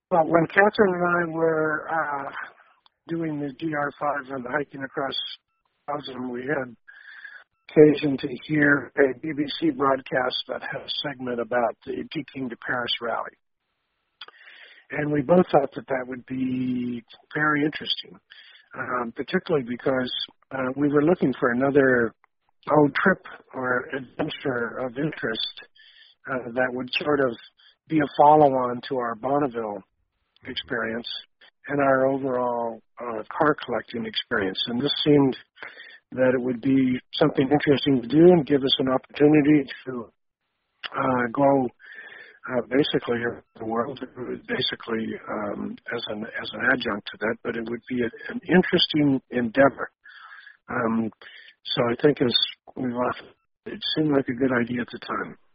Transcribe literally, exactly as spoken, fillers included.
Well, when Catherine and I were uh, doing the D R five and hiking across Belgium, we had occasion to hear a B B C broadcast that had a segment about the Peking to Paris rally. And we both thought that that would be very interesting, um, particularly because uh, we were looking for another oh, trip or adventure of interest uh, that would sort of be a follow-on to our Bonneville experience and our overall uh, car collecting experience. And this seemed that it would be something interesting to do and give us an opportunity to uh, go uh, basically around the world, basically um, as an as an adjunct to that. But it would be a, an interesting endeavor. Um, so I think as we've often, it seemed like a good idea at the time.